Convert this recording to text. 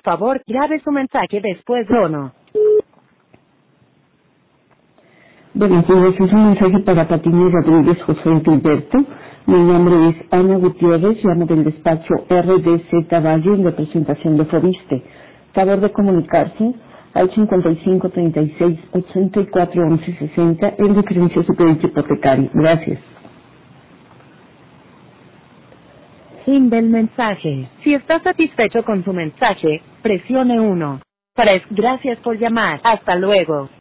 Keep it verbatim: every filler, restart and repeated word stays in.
favor, grabe su mensaje después de tono. Buenos días, es un mensaje para Patiño Rodríguez José Gilberto. Mi nombre es Ana Gutiérrez, llamo del despacho R D Z Valle en representación de Fobiste. Favor de comunicarse al cincuenta y cinco, treinta y seis, ochenta y cuatro, once, sesenta en referencia a su crédito hipotecario. Gracias. Fin del mensaje. Si está satisfecho con su mensaje, presione uno. Para es- gracias por llamar. Hasta luego.